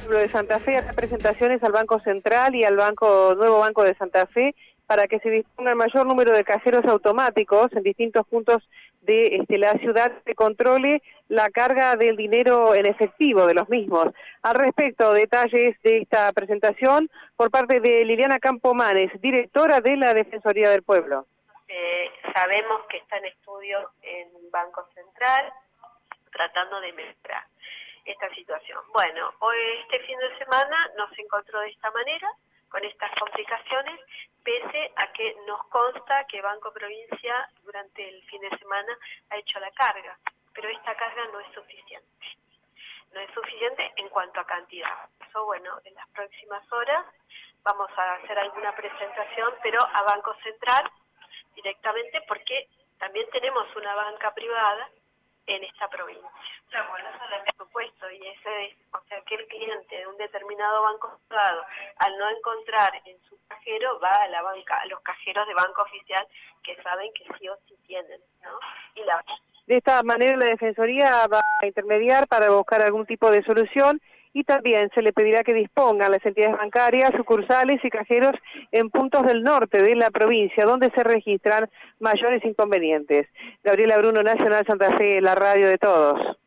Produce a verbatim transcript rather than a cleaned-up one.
Pueblo de Santa Fe hará presentaciones al Banco Central y al Banco Nuevo Banco de Santa Fe para que se disponga el mayor número de cajeros automáticos en distintos puntos de este, la ciudad que controle la carga del dinero en efectivo de los mismos. Al respecto, detalles de esta presentación por parte de Liliana Campomanes, directora de la Defensoría del Pueblo. Eh, sabemos que está en estudio en Banco Central tratando de mejorar esta situación. Bueno, hoy este fin de semana nos encontró de esta manera, con estas complicaciones, pese a que nos consta que Banco Provincia durante el fin de semana ha hecho la carga, pero esta carga no es suficiente. No es suficiente en cuanto a cantidad. Eso, bueno, en las próximas horas vamos a hacer alguna presentación, pero a Banco Central directamente, porque también tenemos una banca privada en esta provincia. Claro, bueno, eso lo hemos supuesto, y ese es, o sea, que el cliente de un determinado banco privado, al no encontrar en su cajero, va a la banca, a los cajeros de banco oficial, que saben que sí o sí tienen, ¿no? Y la... De esta manera la Defensoría va a intermediar para buscar algún tipo de solución, y también se le pedirá que dispongan las entidades bancarias, sucursales y cajeros en puntos del norte de la provincia, donde se registran mayores inconvenientes. Gabriela Bruno, Nacional Santa Fe, la radio de todos.